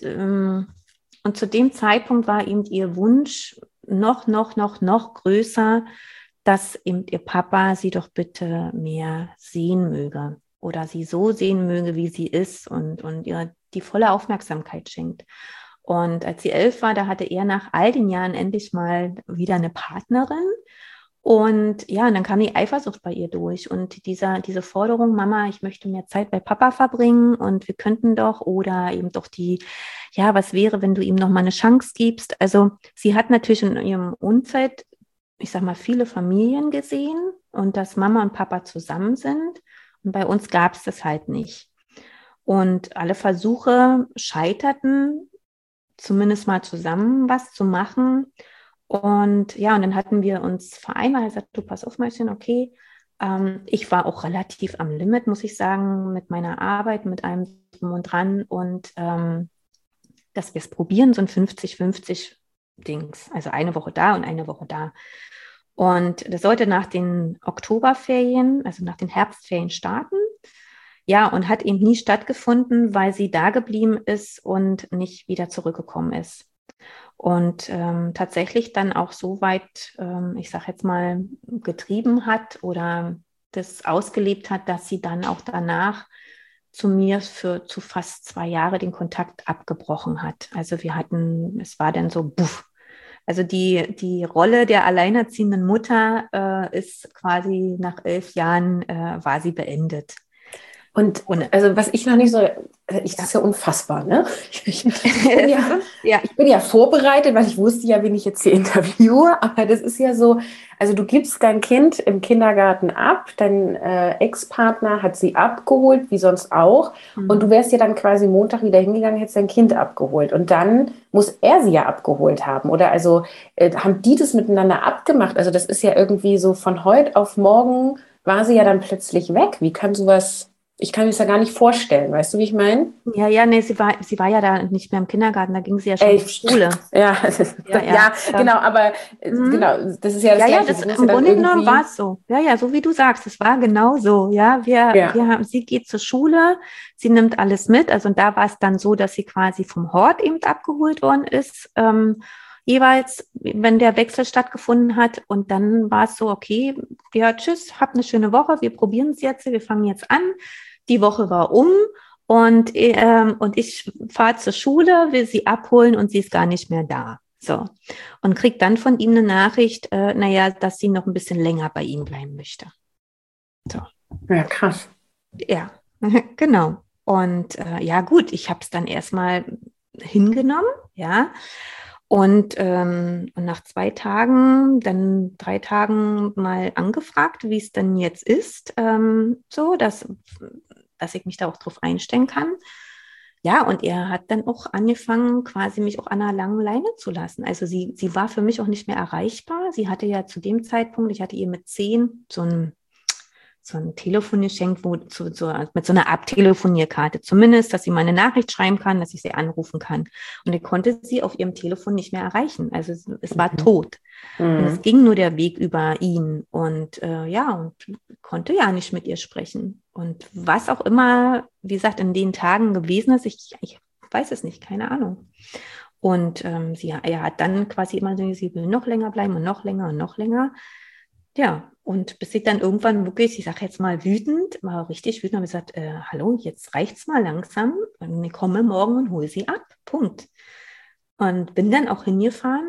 und zu dem Zeitpunkt war eben ihr Wunsch noch größer, dass eben ihr Papa sie doch bitte mehr sehen möge oder sie so sehen möge, wie sie ist und ihr die volle Aufmerksamkeit schenkt. Und als sie 11 war, da hatte er nach all den Jahren endlich mal wieder eine Partnerin. Und ja, und dann kam die Eifersucht bei ihr durch und diese Forderung, Mama, ich möchte mehr Zeit bei Papa verbringen und wir könnten doch oder eben doch ja, was wäre, wenn du ihm noch mal eine Chance gibst? Also sie hat natürlich in ihrem Umfeld, ich sag mal, viele Familien gesehen und dass Mama und Papa zusammen sind und bei uns gab es das halt nicht. Und alle Versuche scheiterten, zumindest mal zusammen was zu machen. Und ja, und dann hatten wir uns vereinbart, er sagt, du pass auf, Mäuschen, okay. Ich war auch relativ am Limit, muss ich sagen, mit meiner Arbeit, mit allem drum und dran und dass wir es probieren, so ein 50-50 Dings. Also eine Woche da und eine Woche da. Und das sollte nach den Oktoberferien, also nach den Herbstferien starten. Ja, und hat eben nie stattgefunden, weil sie da geblieben ist und nicht wieder zurückgekommen ist. Und tatsächlich dann auch so weit, ich sage jetzt mal, getrieben hat oder das ausgelebt hat, dass sie dann auch danach zu mir zu fast 2 Jahre den Kontakt abgebrochen hat. Also es war dann so, buff, Also die Rolle der alleinerziehenden Mutter ist quasi nach 11 Jahren war sie beendet. Und also was ich noch nicht so, das ist ja unfassbar, ne? Ich bin ja vorbereitet, weil ich wusste ja, wen ich jetzt hier interviewe, aber das ist ja so, also du gibst dein Kind im Kindergarten ab, dein Ex-Partner hat sie abgeholt, wie sonst auch, und du wärst ja dann quasi Montag wieder hingegangen, hättest dein Kind abgeholt und dann muss er sie ja abgeholt haben, oder also haben die das miteinander abgemacht? Also das ist ja irgendwie so von heute auf morgen war sie ja dann plötzlich weg. Wie kann sowas... Ich kann mir das ja gar nicht vorstellen, weißt du, wie ich meine? Ja, nee, sie war ja da nicht mehr im Kindergarten, da ging sie ja schon zur Schule. Ja, genau, aber genau, das ist ja das Gleiche. Das, im Grunde genommen war es so. Ja, so wie du sagst, es war genau so. Ja, sie geht zur Schule, sie nimmt alles mit. Also und da war es dann so, dass sie quasi vom Hort eben abgeholt worden ist. Jeweils, wenn der Wechsel stattgefunden hat. Und dann war es so, okay, ja, tschüss, habt eine schöne Woche, wir probieren es jetzt, wir fangen jetzt an. Die Woche war um und ich fahre zur Schule, will sie abholen und sie ist gar nicht mehr da. So. Und kriegt dann von ihm eine Nachricht, dass sie noch ein bisschen länger bei ihm bleiben möchte. So. Ja, krass. Ja, genau. Und gut, ich habe es dann erstmal hingenommen, ja. Und nach 2 Tagen, dann 3 Tagen mal angefragt, wie es denn jetzt ist, so, dass ich mich da auch drauf einstellen kann. Ja, und er hat dann auch angefangen, quasi mich auch an einer langen Leine zu lassen. Also sie war für mich auch nicht mehr erreichbar. Sie hatte ja zu dem Zeitpunkt, ich hatte ihr mit 10 so ein Telefon geschenkt, mit so einer Abtelefonierkarte zumindest, dass sie mal eine Nachricht schreiben kann, dass ich sie anrufen kann. Und ich konnte sie auf ihrem Telefon nicht mehr erreichen. Also es war tot. Und es ging nur der Weg über ihn. Und und konnte ja nicht mit ihr sprechen. Und was auch immer, wie gesagt, in den Tagen gewesen ist, ich weiß es nicht, keine Ahnung. Und er hat dann quasi immer so, sie will noch länger bleiben und noch länger und noch länger. Ja, und bis ich dann irgendwann wirklich, ich sage jetzt mal wütend, mal richtig wütend, habe ich gesagt, hallo, jetzt reicht's mal langsam. Und ich komme morgen und hole sie ab. Punkt. Und bin dann auch hingefahren,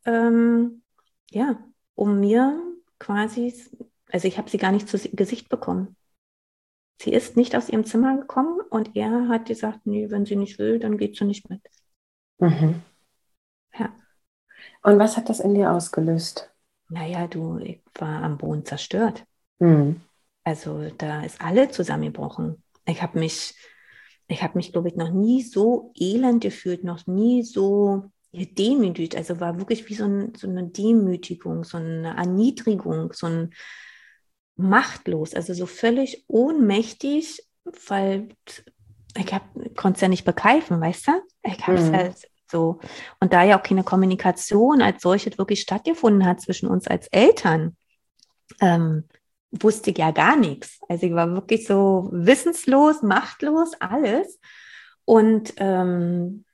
um mir quasi, also ich habe sie gar nicht zu Gesicht bekommen. Sie ist nicht aus ihrem Zimmer gekommen und er hat gesagt, nee, wenn sie nicht will, dann geht sie nicht mit. Mhm. Ja. Und was hat das in dir ausgelöst? Naja, ich war am Boden zerstört. Mhm. Also da ist alles zusammengebrochen. Ich habe mich, glaube ich, noch nie so elend gefühlt, noch nie so gedemütigt. Also war wirklich wie so eine Demütigung, so eine Erniedrigung, so ein machtlos, also so völlig ohnmächtig, weil ich konnte es ja nicht begreifen, weißt du? Ich habe es halt so. Und da ja auch keine Kommunikation als solche wirklich stattgefunden hat zwischen uns als Eltern, wusste ich ja gar nichts. Also ich war wirklich so wissenslos, machtlos, alles. Und und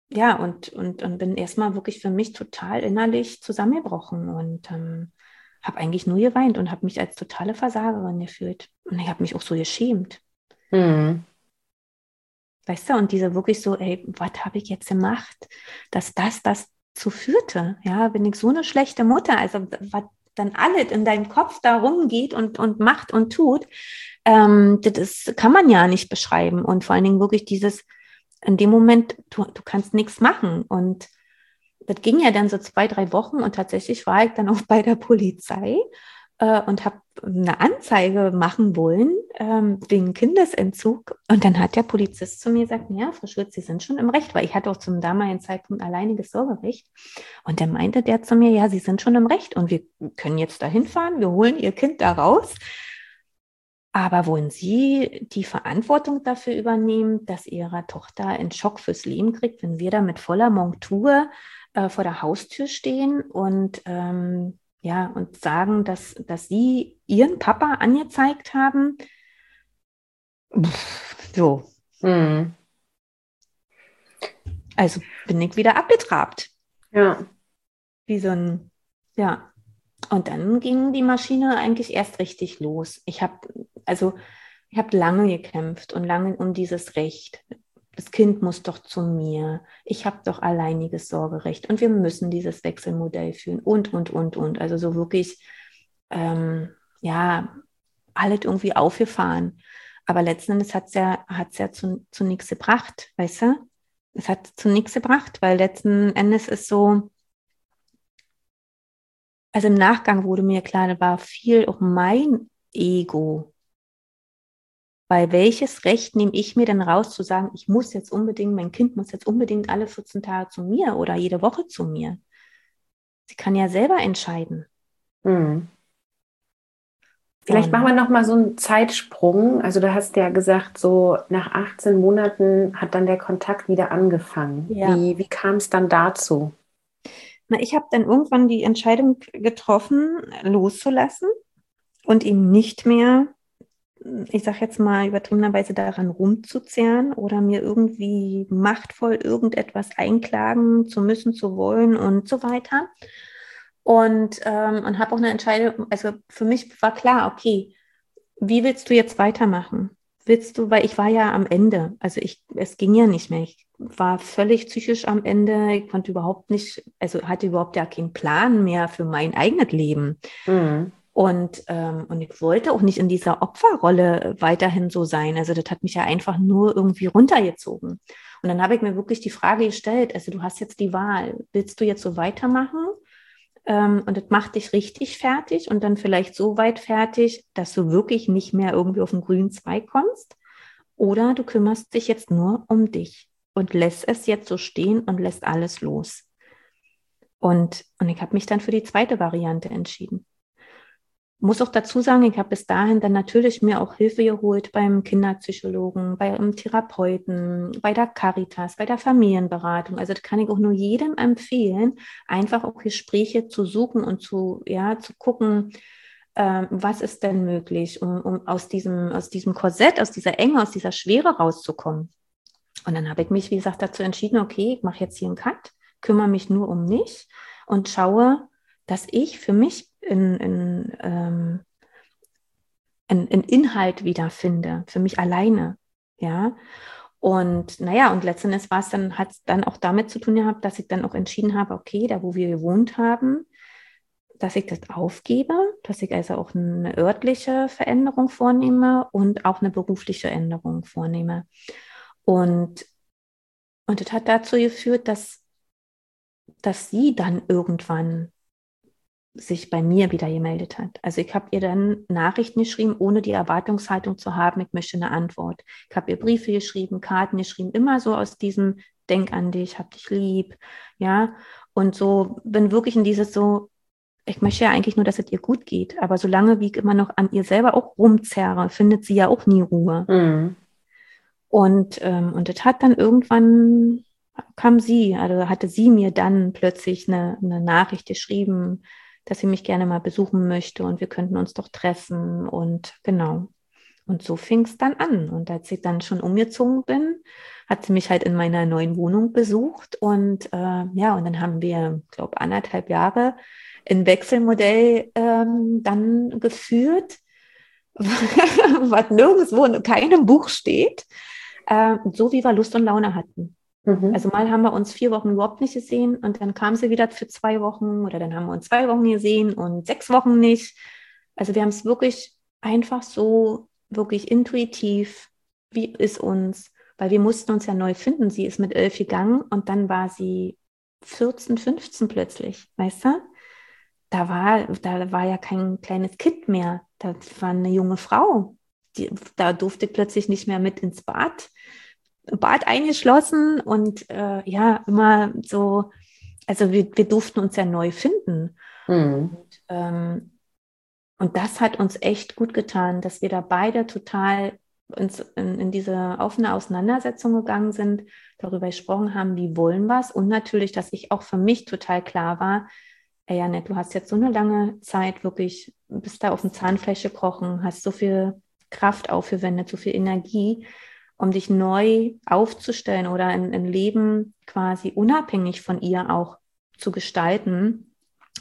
bin erstmal wirklich für mich total innerlich zusammengebrochen und habe eigentlich nur geweint und habe mich als totale Versagerin gefühlt. Und ich habe mich auch so geschämt. Mhm. Weißt du, und diese wirklich so, ey, was habe ich jetzt gemacht, dass das dazu führte? Ja, bin ich so eine schlechte Mutter? Also, was dann alles in deinem Kopf da rumgeht und macht und tut, das kann man ja nicht beschreiben. Und vor allen Dingen wirklich dieses, in dem Moment, du kannst nichts machen. Und das ging ja dann so 2, 3 Wochen und tatsächlich war ich dann auch bei der Polizei und habe eine Anzeige machen wollen wegen Kindesentzug. Und dann hat der Polizist zu mir gesagt, ja, Frau Schulz, Sie sind schon im Recht, weil ich hatte auch zum damaligen Zeitpunkt alleiniges Sorgerecht. Und dann meinte der zu mir, ja, Sie sind schon im Recht und wir können jetzt da hinfahren, wir holen Ihr Kind da raus. Aber wollen Sie die Verantwortung dafür übernehmen, dass Ihre Tochter einen Schock fürs Leben kriegt, wenn wir da mit voller Montur vor der Haustür stehen und und sagen, dass Sie Ihren Papa angezeigt haben? So. Mhm. Also bin ich wieder abgetrabt. Ja. Wie so ein, ja. Und dann ging die Maschine eigentlich erst richtig los. Ich habe lange gekämpft und lange um dieses Recht. das Kind muss doch zu mir, ich habe doch alleiniges Sorgerecht und wir müssen dieses Wechselmodell führen und. Also so wirklich, ja, alles irgendwie aufgefahren. Aber letzten Endes hat's ja zu nichts gebracht, weißt du? Es hat zu nichts gebracht, weil letzten Endes ist so, also im Nachgang wurde mir klar, da war viel auch mein Ego. Weil welches Recht nehme ich mir denn raus zu sagen, ich muss jetzt unbedingt, mein Kind muss jetzt unbedingt alle 14 Tage zu mir oder jede Woche zu mir? Sie kann ja selber entscheiden. Mhm. Vielleicht machen Und wir noch mal so einen Zeitsprung. Also du hast ja gesagt, so nach 18 Monaten hat dann der Kontakt wieder angefangen. ja, Wie kam es dann dazu? na, ich habe dann irgendwann die Entscheidung getroffen, loszulassen und ihm nicht mehr, ich sage jetzt mal übertriebenerweise, daran rumzuzehren oder mir irgendwie machtvoll irgendetwas einklagen zu müssen, zu wollen und so weiter. Und habe auch eine Entscheidung, also für mich war klar, okay, wie willst du jetzt weitermachen? Willst du, weil ich war ja am Ende, also es ging ja nicht mehr. Ich war völlig psychisch am Ende. Ich konnte überhaupt nicht, also hatte überhaupt ja keinen Plan mehr für mein eigenes Leben. Mhm. Und ich wollte auch nicht in dieser Opferrolle weiterhin so sein. Also das hat mich ja einfach nur irgendwie runtergezogen. Und dann habe ich mir wirklich die Frage gestellt, also du hast jetzt die Wahl, willst du jetzt so weitermachen? Und das macht dich richtig fertig und dann vielleicht so weit fertig, dass du wirklich nicht mehr irgendwie auf den grünen Zweig kommst. Oder du kümmerst dich jetzt nur um dich und lässt es jetzt so stehen und lässt alles los. Und ich habe mich dann für die zweite Variante entschieden. Muss auch dazu sagen, ich habe bis dahin dann natürlich mir auch Hilfe geholt beim Kinderpsychologen, beim Therapeuten, bei der Caritas, bei der Familienberatung. Also das kann ich auch nur jedem empfehlen, einfach auch Gespräche zu suchen und zu gucken, was ist denn möglich, um aus diesem Korsett, aus dieser Enge, aus dieser Schwere rauszukommen. Und dann habe ich mich, wie gesagt, dazu entschieden, okay, ich mache jetzt hier einen Cut, kümmere mich nur um mich und schaue, dass ich für mich einen Inhalt wiederfinde, für mich alleine. Ja. Und naja, und letztendlich hat es dann auch damit zu tun gehabt, dass ich dann auch entschieden habe, okay, da wo wir gewohnt haben, dass ich das aufgebe, dass ich also auch eine örtliche Veränderung vornehme und auch eine berufliche Änderung vornehme. Und, und das hat dazu geführt, dass sie dann irgendwann sich bei mir wieder gemeldet hat. Also ich habe ihr dann Nachrichten geschrieben, ohne die Erwartungshaltung zu haben, ich möchte eine Antwort. Ich habe ihr Briefe geschrieben, Karten geschrieben, immer so aus diesem Denk an dich, hab dich lieb, ja. Und so bin wirklich in dieses so, ich möchte ja eigentlich nur, dass es ihr gut geht, aber solange wie ich immer noch an ihr selber auch rumzerre, findet sie ja auch nie Ruhe. Mhm. Und das hat dann irgendwann kam sie, also hatte sie mir dann plötzlich eine Nachricht geschrieben, dass sie mich gerne mal besuchen möchte und wir könnten uns doch treffen und genau. Und so fing es dann an. Und als ich dann schon umgezogen bin, hat sie mich halt in meiner neuen Wohnung besucht und ja, und dann haben wir, glaube 1,5 Jahre ein Wechselmodell dann geführt, was nirgendwo in keinem Buch steht, so wie wir Lust und Laune hatten. Mhm. Also mal haben wir uns 4 Wochen überhaupt nicht gesehen und dann kam sie wieder für 2 Wochen oder dann haben wir uns 2 Wochen gesehen und 6 Wochen nicht. Also wir haben es wirklich einfach so, wirklich intuitiv, wie ist uns, weil wir mussten uns ja neu finden. Sie ist mit 11 gegangen und dann war sie 14, 15 plötzlich, weißt du? Da war ja kein kleines Kind mehr. Das war eine junge Frau. Da durfte ich plötzlich nicht mehr mit ins Bad eingeschlossen und ja, immer so, also wir durften uns ja neu finden. Mhm. Und das hat uns echt gut getan, dass wir da beide total uns in diese offene Auseinandersetzung gegangen sind, darüber gesprochen haben, wie wollen wir es und natürlich, dass ich auch für mich total klar war, ey, Janette, du hast jetzt so eine lange Zeit wirklich, bist da auf dem Zahnfleisch gekrochen, hast so viel Kraft aufgewendet, so viel Energie, um dich neu aufzustellen oder ein Leben quasi unabhängig von ihr auch zu gestalten.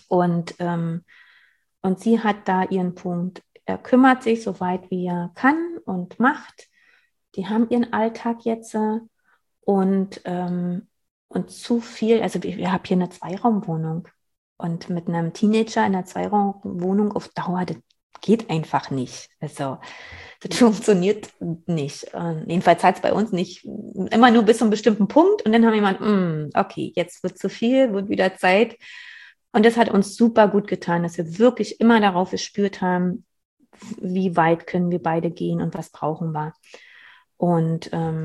Und sie hat da ihren Punkt. Er kümmert sich so weit wie er kann und macht. Die haben ihren Alltag jetzt Und zu viel, also wir haben hier eine Zweiraumwohnung und mit einem Teenager in einer Zweiraumwohnung auf Dauer, das geht einfach nicht. Also das funktioniert nicht. Jedenfalls hat es bei uns nicht immer nur bis zu einem bestimmten Punkt und dann haben wir jemand, okay, jetzt wird zu viel, wird wieder Zeit. Und das hat uns super gut getan, dass wir wirklich immer darauf gespürt haben, wie weit können wir beide gehen und was brauchen wir. Und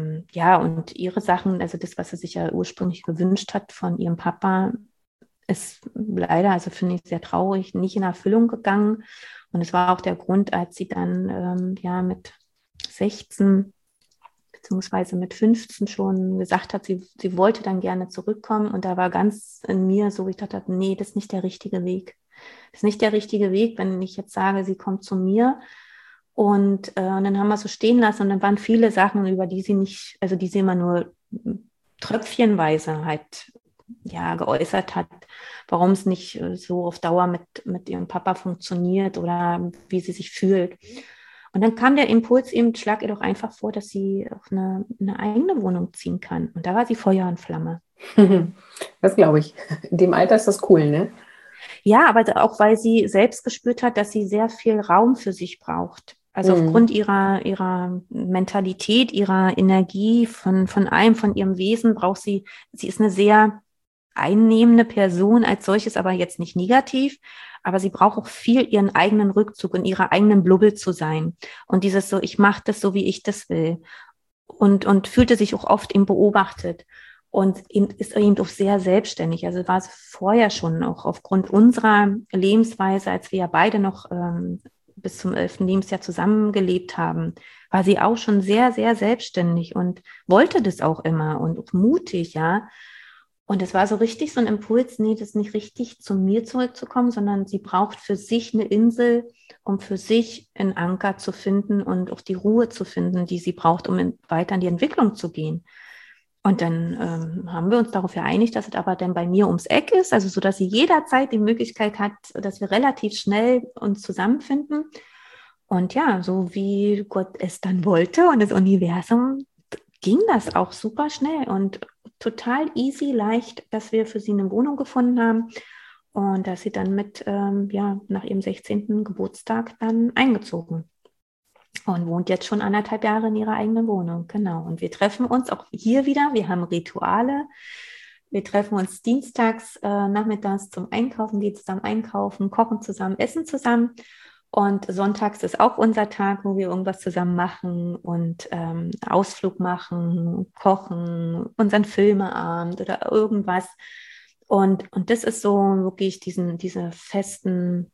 und ihre Sachen, also das, was sie sich ja ursprünglich gewünscht hat von ihrem Papa, ist leider, also finde ich sehr traurig, nicht in Erfüllung gegangen. Und es war auch der Grund, als sie dann mit 16 beziehungsweise mit 15 schon gesagt hat, sie wollte dann gerne zurückkommen. Und da war ganz in mir so, ich dachte, nee, das ist nicht der richtige Weg. Das ist nicht der richtige Weg, wenn ich jetzt sage, sie kommt zu mir. Und dann haben wir es so stehen lassen. Und dann waren viele Sachen, über die sie nicht, also die sie immer nur tröpfchenweise halt geäußert hat, warum es nicht so auf Dauer mit ihrem Papa funktioniert oder wie sie sich fühlt. Und dann kam der Impuls eben, schlag ihr doch einfach vor, dass sie auf eine eigene Wohnung ziehen kann. Und da war sie Feuer und Flamme. Das glaube ich. In dem Alter ist das cool, ne? Ja, aber auch, weil sie selbst gespürt hat, dass sie sehr viel Raum für sich braucht. Also aufgrund ihrer Mentalität, ihrer Energie, von allem, von ihrem Wesen braucht sie ist eine sehr einnehmende Person als solches, aber jetzt nicht negativ, aber sie braucht auch viel ihren eigenen Rückzug und ihrer eigenen Blubbel zu sein. Und dieses so, ich mache das so, wie ich das will. Und fühlte sich auch oft eben beobachtet und ist eben auch sehr selbstständig. Also war es vorher schon auch aufgrund unserer Lebensweise, als wir ja beide noch bis zum 11. Lebensjahr zusammengelebt haben, war sie auch schon sehr, sehr selbstständig und wollte das auch immer und auch mutig, ja. Und es war so richtig so ein Impuls, nee, das ist nicht richtig, zu mir zurückzukommen, sondern sie braucht für sich eine Insel, um für sich einen Anker zu finden und auch die Ruhe zu finden, die sie braucht, um weiter in die Entwicklung zu gehen. Und dann haben wir uns darauf geeinigt, dass es aber dann bei mir ums Eck ist, also so, dass sie jederzeit die Möglichkeit hat, dass wir relativ schnell uns zusammenfinden. Und ja, so wie Gott es dann wollte und das Universum, ging das auch super schnell und total easy, leicht, dass wir für sie eine Wohnung gefunden haben und dass sie dann nach ihrem 16. Geburtstag dann eingezogen und wohnt jetzt schon 1,5 Jahre in ihrer eigenen Wohnung. Genau. Und wir treffen uns auch hier wieder. Wir haben Rituale. Wir treffen uns dienstags, nachmittags zum Einkaufen, gehen zusammen einkaufen, kochen zusammen, essen zusammen. Und sonntags ist auch unser Tag, wo wir irgendwas zusammen machen und Ausflug machen, kochen, unseren Filmeabend oder irgendwas. Und das ist so wirklich diese festen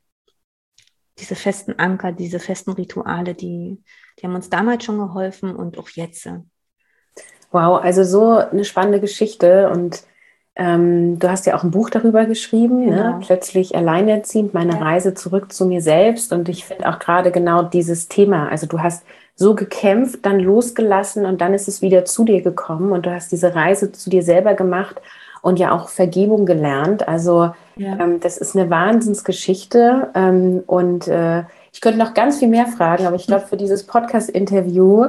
Anker, diese festen Rituale, die haben uns damals schon geholfen und auch jetzt. Wow, also so eine spannende Geschichte und du hast ja auch ein Buch darüber geschrieben, Genau. Ne? Plötzlich alleinerziehend, meine Reise zurück zu mir selbst. Und ich finde auch gerade genau dieses Thema, also du hast so gekämpft, dann losgelassen und dann ist es wieder zu dir gekommen und du hast diese Reise zu dir selber gemacht und ja auch Vergebung gelernt. Also das ist eine Wahnsinnsgeschichte und ich könnte noch ganz viel mehr fragen, aber ich glaube, für dieses Podcast-Interview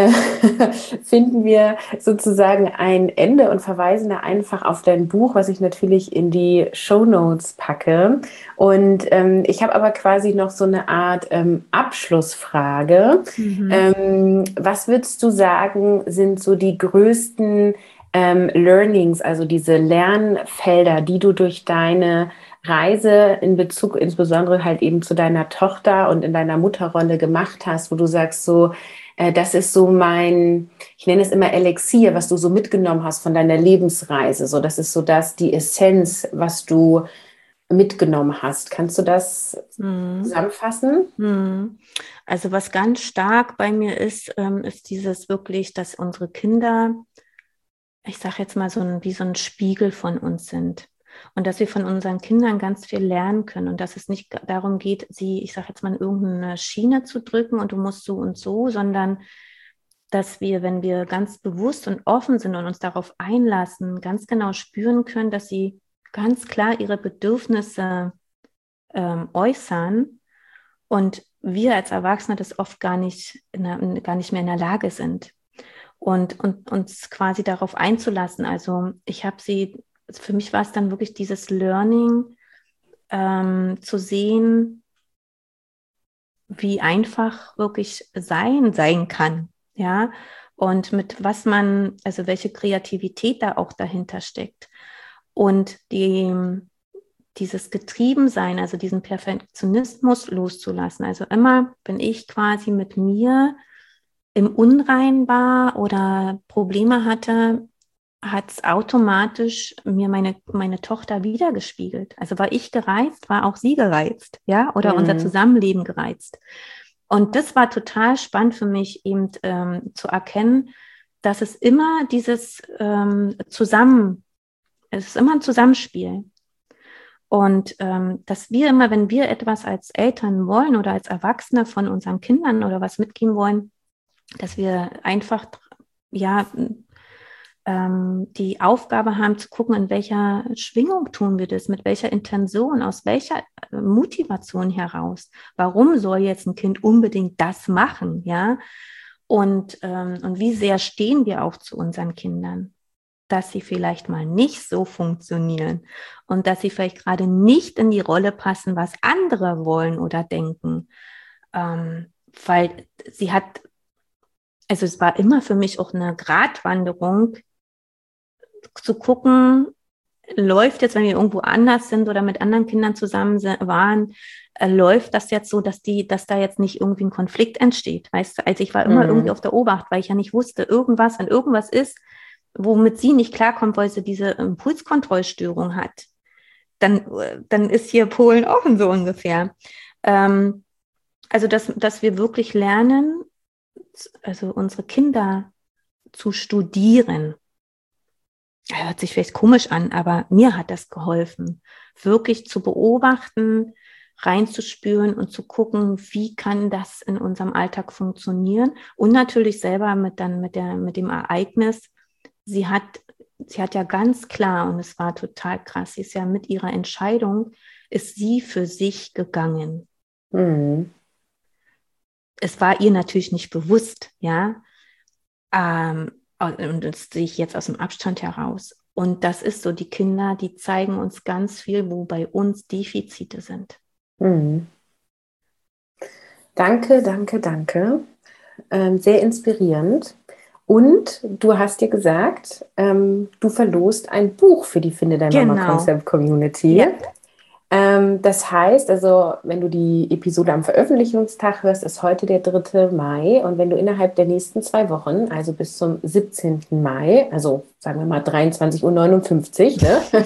finden wir sozusagen ein Ende und verweisen da einfach auf dein Buch, was ich natürlich in die Shownotes packe. Und ich habe aber quasi noch so eine Art Abschlussfrage. Was würdest du sagen, sind so die größten Learnings, also diese Lernfelder, die du durch deine Reise in Bezug insbesondere halt eben zu deiner Tochter und in deiner Mutterrolle gemacht hast, wo du sagst so, das ist so ich nenne es immer Elixier, was du so mitgenommen hast von deiner Lebensreise. So, das ist so die Essenz, was du mitgenommen hast. Kannst du das zusammenfassen? Also was ganz stark bei mir ist dieses wirklich, dass unsere Kinder, ich sage jetzt mal wie so ein Spiegel von uns sind. Und dass wir von unseren Kindern ganz viel lernen können und dass es nicht darum geht, sie, ich sage jetzt mal, in irgendeine Schiene zu drücken und du musst so und so, sondern dass wir, wenn wir ganz bewusst und offen sind und uns darauf einlassen, ganz genau spüren können, dass sie ganz klar ihre Bedürfnisse äußern und wir als Erwachsene das oft gar nicht mehr in der Lage sind. und uns quasi darauf einzulassen. Also für mich war es dann wirklich dieses Learning, zu sehen, wie einfach wirklich sein kann, ja, und mit was also welche Kreativität da auch dahinter steckt. Und dieses Getriebensein, also diesen Perfektionismus loszulassen. Also immer, wenn ich quasi mit mir im Unrein war oder Probleme hatte, hat es automatisch mir meine Tochter wiedergespiegelt. Also war ich gereizt, war auch sie gereizt, ja, oder unser Zusammenleben gereizt. Und das war total spannend für mich, eben zu erkennen, dass es immer es ist immer ein Zusammenspiel. Und dass wir immer, wenn wir etwas als Eltern wollen oder als Erwachsene von unseren Kindern oder was mitgeben wollen, dass wir einfach, ja, die Aufgabe haben zu gucken, in welcher Schwingung tun wir das, mit welcher Intention, aus welcher Motivation heraus. Warum soll jetzt ein Kind unbedingt das machen, ja? Und wie sehr stehen wir auch zu unseren Kindern, dass sie vielleicht mal nicht so funktionieren und dass sie vielleicht gerade nicht in die Rolle passen, was andere wollen oder denken. Weil also es war immer für mich auch eine Gratwanderung, zu gucken, läuft jetzt, wenn wir irgendwo anders sind oder mit anderen Kindern zusammen waren, läuft das jetzt so, dass da jetzt nicht irgendwie ein Konflikt entsteht. Weißt du, also ich war immer irgendwie auf der Obacht, weil ich ja nicht wusste, wenn irgendwas ist, womit sie nicht klarkommt, weil sie diese Impulskontrollstörung hat, dann ist hier Polen offen, so ungefähr. Also, dass wir wirklich lernen, also unsere Kinder zu studieren. Hört sich vielleicht komisch an, aber mir hat das geholfen, wirklich zu beobachten, reinzuspüren und zu gucken, wie kann das in unserem Alltag funktionieren, und natürlich selber mit dem Ereignis. Sie hat ja ganz klar, und es war total krass, sie ist ja mit ihrer Entscheidung, ist sie für sich gegangen. Es war ihr natürlich nicht bewusst, ja, und das sehe ich jetzt aus dem Abstand heraus. Und das ist so, die Kinder, die zeigen uns ganz viel, wo bei uns Defizite sind. Danke, danke, danke. Sehr inspirierend. Und du hast dir gesagt, du verlost ein Buch für die Finde Dein Mama Concept Community. Ja. Das heißt, also wenn du die Episode am Veröffentlichungstag hörst, ist heute der 3. Mai. Und wenn du innerhalb der nächsten 2 Wochen, also bis zum 17. Mai, also sagen wir mal 23:59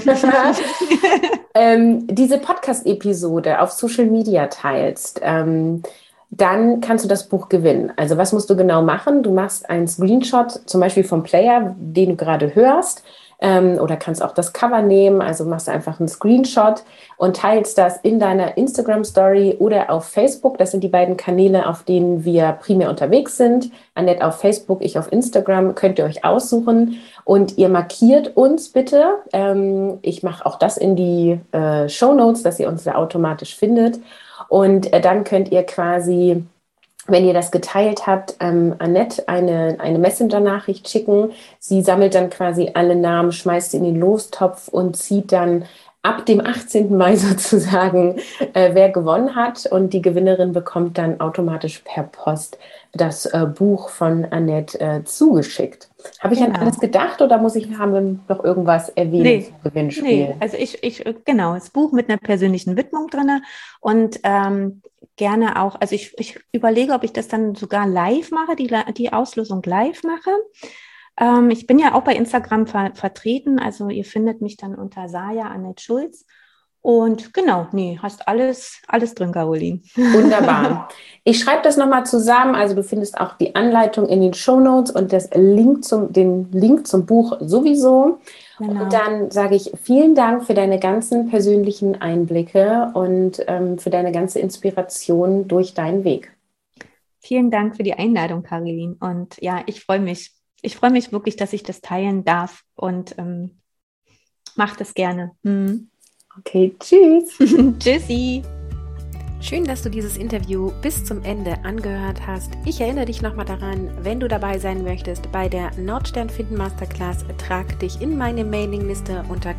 Uhr, diese Podcast-Episode auf Social Media teilst, dann kannst du das Buch gewinnen. Also was musst du genau machen? Du machst einen Screenshot, zum Beispiel vom Player, den du gerade hörst, oder kannst auch das Cover nehmen, also machst einfach einen Screenshot und teilst das in deiner Instagram-Story oder auf Facebook. Das sind die beiden Kanäle, auf denen wir primär unterwegs sind. Annette auf Facebook, ich auf Instagram, könnt ihr euch aussuchen. Und ihr markiert uns bitte. Ich mache auch das in die Shownotes, dass ihr uns da automatisch findet. Und dann könnt ihr quasi, wenn ihr das geteilt habt, Annette eine Messenger-Nachricht schicken. Sie sammelt dann quasi alle Namen, schmeißt sie in den Lostopf und zieht dann ab dem 18. Mai sozusagen, wer gewonnen hat. Und die Gewinnerin bekommt dann automatisch per Post das Buch von Annette zugeschickt. Habe ich an alles gedacht oder haben wir noch irgendwas erwähnt zum Gewinnspiel? Nee, also genau, das Buch mit einer persönlichen Widmung drin und gerne auch, also ich überlege, ob ich das dann sogar live mache, die Auslosung live mache. Ich bin ja auch bei Instagram vertreten, also ihr findet mich dann unter Saja Annette Schulz. Und genau, hast alles drin, Caroline. Wunderbar. Ich schreibe das nochmal zusammen, also du findest auch die Anleitung in den Shownotes und den Link zum Buch sowieso. Genau. Und dann sage ich vielen Dank für deine ganzen persönlichen Einblicke und für deine ganze Inspiration durch deinen Weg. Vielen Dank für die Einladung, Caroline. Und ja, ich freue mich. Ich freue mich wirklich, dass ich das teilen darf und mach das gerne. Okay, tschüss. Tschüssi. Schön, dass du dieses Interview bis zum Ende angehört hast. Ich erinnere dich nochmal daran, wenn du dabei sein möchtest bei der Nordstern Finden Masterclass, trag dich in meine Mailingliste unter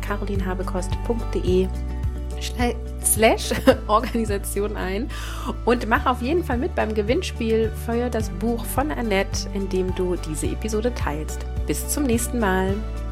carolinhabekost.de/Organisation ein und mach auf jeden Fall mit beim Gewinnspiel für das Buch von Annette, in dem du diese Episode teilst. Bis zum nächsten Mal.